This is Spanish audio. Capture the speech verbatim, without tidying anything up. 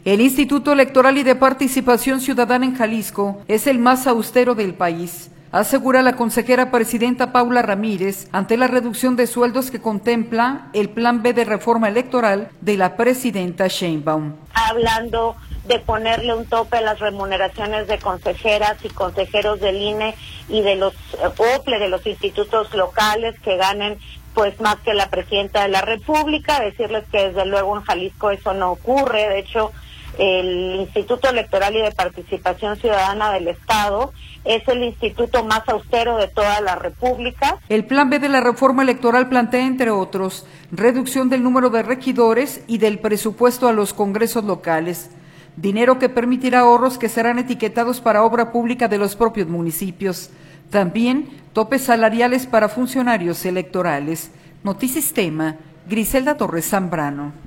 El Instituto Electoral y de Participación Ciudadana en Jalisco es el más austero del país, asegura la consejera presidenta Paula Ramírez ante la reducción de sueldos que contempla el Plan B de reforma electoral de la presidenta Sheinbaum. Hablando de ponerle un tope a las remuneraciones de consejeras y consejeros del I N E y de los O P L E, de los institutos locales que ganen pues más que la presidenta de la República, decirles que desde luego en Jalisco eso no ocurre. De hecho, el Instituto Electoral y de Participación Ciudadana del Estado es el instituto más austero de toda la República. El Plan B de la reforma electoral plantea, entre otros, reducción del número de regidores y del presupuesto a los congresos locales, dinero que permitirá ahorros que serán etiquetados para obra pública de los propios municipios. También topes salariales para funcionarios electorales. Notisistema, Griselda Torres Zambrano.